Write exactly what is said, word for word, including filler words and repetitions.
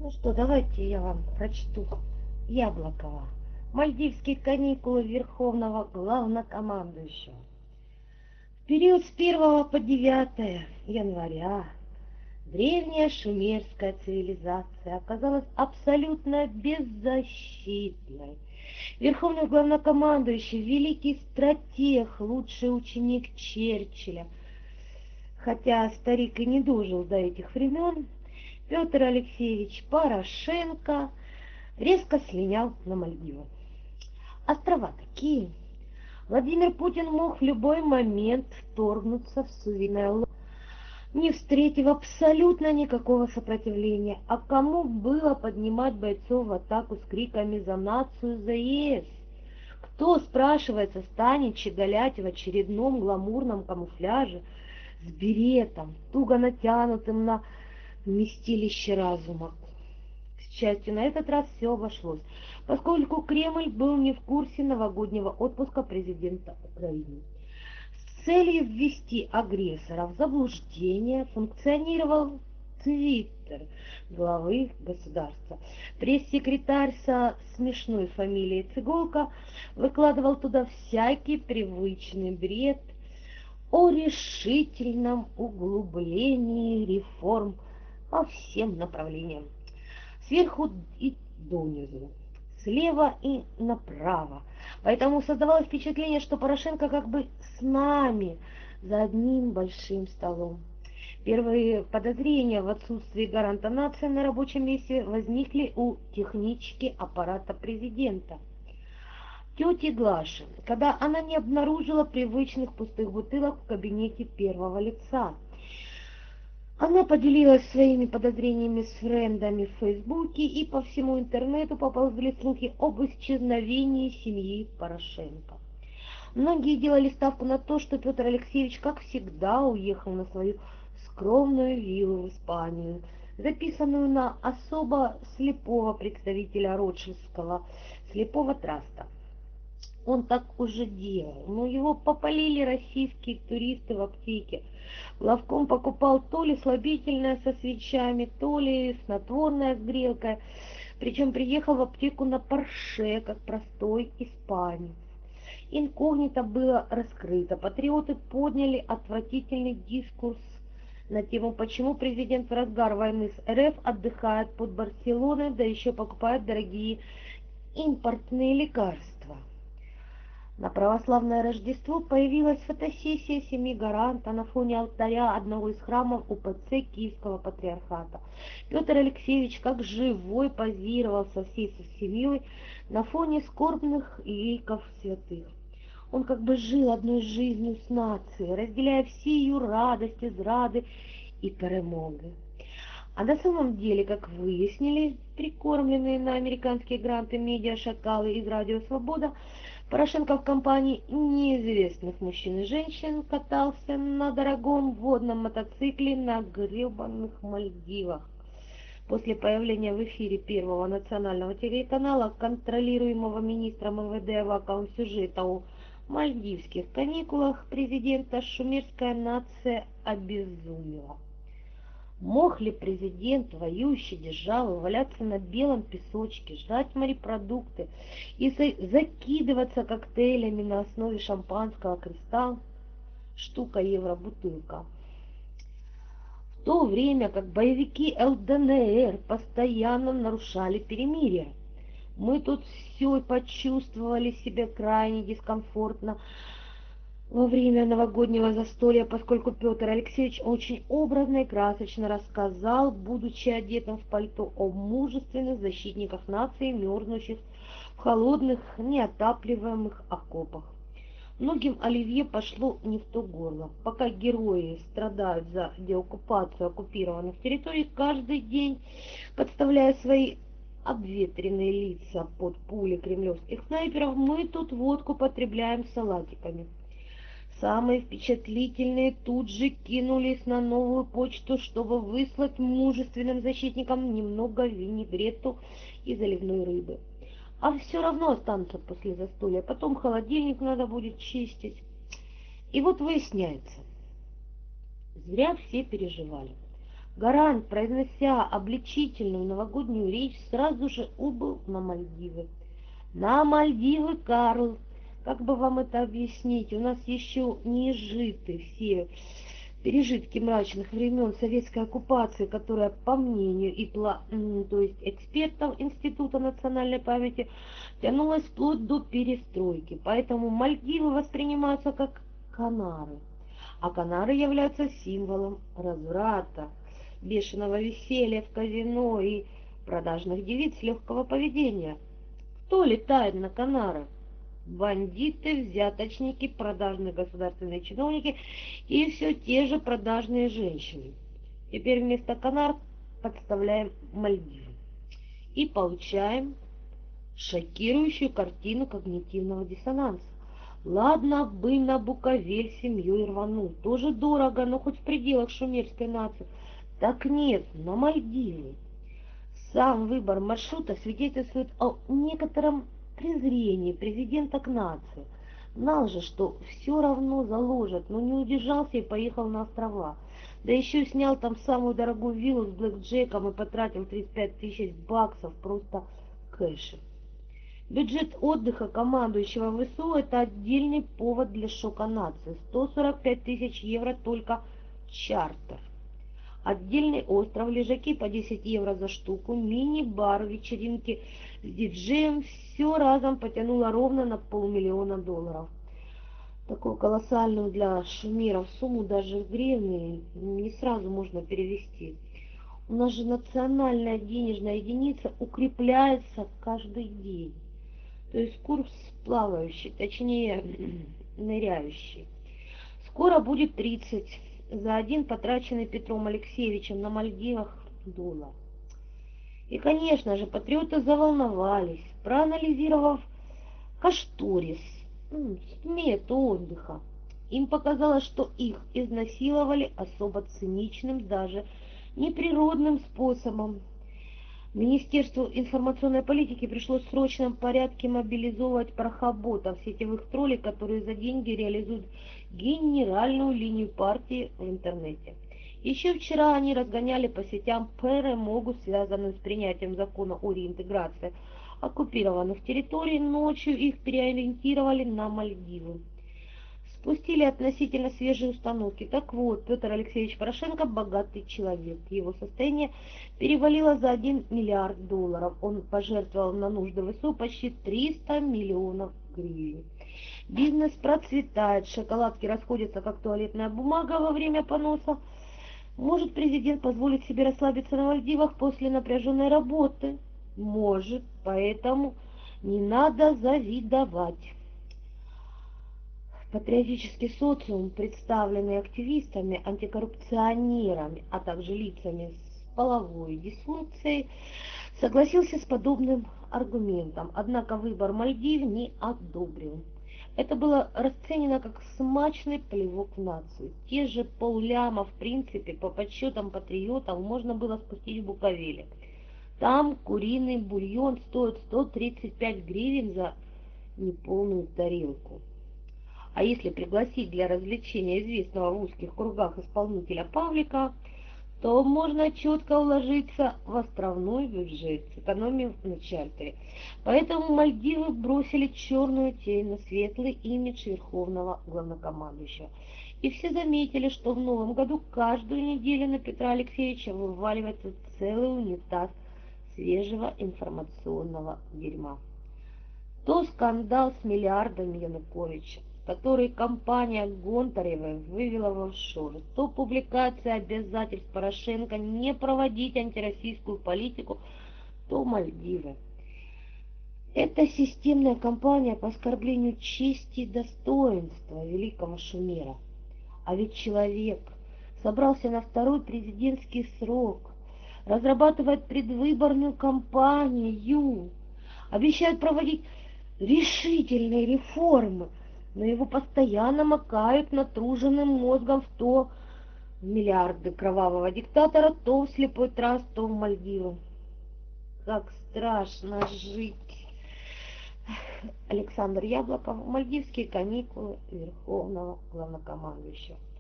Ну что, давайте я вам прочту Яблокова. Мальдивские каникулы Верховного Главнокомандующего. В период с первого по девятое января древняя шумерская цивилизация оказалась абсолютно беззащитной. Верховный главнокомандующий, великий стратег, лучший ученик Черчилля, хотя старик и не дожил до этих времен, Петр Алексеевич Порошенко резко слинял на Мальдивы. Острова такие. Владимир Путин мог в любой момент вторгнуться в суверенное лоно, не встретив абсолютно никакого сопротивления. А кому было поднимать бойцов в атаку с криками «За нацию, за ЕС»? Кто, спрашивается, станет щеголять в очередном гламурном камуфляже с беретом, туго натянутым на вместилище разума? К счастью, на этот раз все обошлось, поскольку Кремль был не в курсе новогоднего отпуска президента Украины. С целью ввести агрессора в заблуждение функционировал Твиттер главы государства. Пресс-секретарь со смешной фамилией Цыголка выкладывал туда всякий привычный бред о решительном углублении реформ по всем направлениям. Сверху и донизу, слева и направо. Поэтому создавалось впечатление, что Порошенко как бы с нами за одним большим столом. Первые подозрения в отсутствии гаранта нации на рабочем месте возникли у технички аппарата президента, тети Глаши, когда она не обнаружила привычных пустых бутылок в кабинете первого лица. Она поделилась своими подозрениями с френдами в Фейсбуке, и по всему интернету поползли слухи об исчезновении семьи Порошенко. Многие делали ставку на то, что Петр Алексеевич, как всегда, уехал на свою скромную виллу в Испанию, записанную на особо слепого представителя Ротшильдского слепого траста. Он так уже делал, но его попалили российские туристы в аптеке. Главком покупал то ли слабительное со свечами, то ли снотворное с грелкой. Причем приехал в аптеку на Порше, как простой испанец. Инкогнито было раскрыто. Патриоты подняли отвратительный дискурс на тему, почему президент в разгар войны с РФ отдыхает под Барселоной, да еще покупает дорогие импортные лекарства. На православное Рождество появилась фотосессия семьи Гаранта на фоне алтаря одного из храмов УПЦ Киевского патриархата. Петр Алексеевич как живой позировал со всей семьей на фоне скорбных ликов святых. Он как бы жил одной жизнью с нацией, разделяя все ее радости, зрады и перемоги. А на самом деле, как выяснили прикормленные на американские гранты медиа-шакалы из «Радио Свобода», Порошенко в компании неизвестных мужчин и женщин катался на дорогом водном мотоцикле на гребаных Мальдивах. После появления в эфире Первого национального телеканала, контролируемого министром МВД Аваковым, сюжета о мальдивских каникулах президента, шумерская нация обезумела. Мог ли президент воюющей державы валяться на белом песочке, жрать морепродукты и закидываться коктейлями на основе шампанского «Кристалл», штука евро бутылка, в то время как боевики ЛДНР постоянно нарушали перемирие? Мы тут все почувствовали себя крайне дискомфортно во время новогоднего застолья, поскольку Петр Алексеевич очень образно и красочно рассказал, будучи одетым в пальто, о мужественных защитниках нации, мерзнущих в холодных, неотапливаемых окопах. Многим оливье пошло не в то горло. Пока герои страдают за деоккупацию оккупированных территорий, каждый день подставляя свои обветренные лица под пули кремлевских снайперов, мы тут водку потребляем салатиками. Самые впечатлительные тут же кинулись на новую почту, чтобы выслать мужественным защитникам немного винегрету и заливной рыбы. А все равно останутся после застолья, потом холодильник надо будет чистить. И вот выясняется, зря все переживали. Гарант, произнося обличительную новогоднюю речь, сразу же убыл на Мальдивы. На Мальдивы, Карл! Как бы вам это объяснить? У нас еще не изжиты все пережитки мрачных времен советской оккупации, которая, по мнению и пла... то есть экспертов Института национальной памяти, тянулась вплоть до перестройки. Поэтому Мальдивы воспринимаются как Канары. А Канары являются символом разврата, бешеного веселья в казино и продажных девиц легкого поведения. Кто летает на Канары? Бандиты, взяточники, продажные государственные чиновники и все те же продажные женщины. Теперь вместо Канар подставляем Мальдивы и получаем шокирующую картину когнитивного диссонанса. Ладно бы на Буковель семьей рванул, тоже дорого, но хоть в пределах шумерской нации. Так нет, на Мальдивы. Сам выбор маршрута свидетельствует о некотором презрении президента к нации. Знал же, что все равно заложат, но не удержался и поехал на острова. Да еще снял там самую дорогую виллу с блэкджеком и потратил тридцать пять тысяч баксов просто кэша. Бюджет отдыха командующего ВСУ – это отдельный повод для шока нации. сто сорок пять тысяч евро только чартер. Отдельный остров, лежаки по десять евро за штуку, мини-бар, вечеринки с диджеем – все разом потянуло ровно на полмиллиона долларов. Такую колоссальную для шумеров сумму даже в гривны не сразу можно перевести. У нас же национальная денежная единица укрепляется каждый день. То есть курс плавающий, точнее ныряющий. Скоро будет тридцать за один потраченный Петром Алексеевичем на Мальдивах доллар. И, конечно же, патриоты заволновались, проанализировав кошторис, смету отдыха. Им показалось, что их изнасиловали особо циничным, даже неприродным способом. Министерству информационной политики пришлось в срочном порядке мобилизовать парохоботов, сетевых троллей, которые за деньги реализуют генеральную линию партии в интернете. Еще вчера они разгоняли по сетям перемогу, связанную с принятием закона о реинтеграции оккупированных территорий. Ночью их переориентировали на Мальдивы. Спустили относительно свежие установки. Так вот, Петр Алексеевич Порошенко богатый человек. Его состояние перевалило за один миллиард долларов. Он пожертвовал на нужды ВСУ почти триста миллионов гривен. Бизнес процветает, шоколадки расходятся как туалетная бумага во время поноса. Может президент позволить себе расслабиться на Мальдивах после напряженной работы? Может, поэтому не надо завидовать. Патриотический социум, представленный активистами, антикоррупционерами, а также лицами с половой дисфункцией, согласился с подобным аргументом, однако выбор Мальдив не одобрил. Это было расценено как смачный плевок в нацию. Те же полляма, в принципе, по подсчетам патриотов, можно было спустить в Буковеле. Там куриный бульон стоит сто тридцать пять гривен за неполную тарелку. А если пригласить для развлечения известного в узких кругах исполнителя Павлика, то можно четко уложиться в островной бюджет, сэкономив на чартере. Поэтому Мальдивы бросили черную тень на светлый имидж верховного главнокомандующего. И все заметили, что в новом году каждую неделю на Петра Алексеевича вываливается целый унитаз свежего информационного дерьма. То скандал с миллиардами Януковича, который компания Гонтаревой вывела в офшор, то публикация обязательств Порошенко не проводить антироссийскую политику, то Мальдивы. Это системная кампания по оскорблению чести и достоинства великого шумера. А ведь человек собрался на второй президентский срок, разрабатывает предвыборную кампанию, обещает проводить решительные реформы, но его постоянно макают натруженным мозгом в то в миллиарды кровавого диктатора, то в слепой траст, то в Мальдивы. Как страшно жить. Александр Яблоков. Мальдивские каникулы верховного главнокомандующего.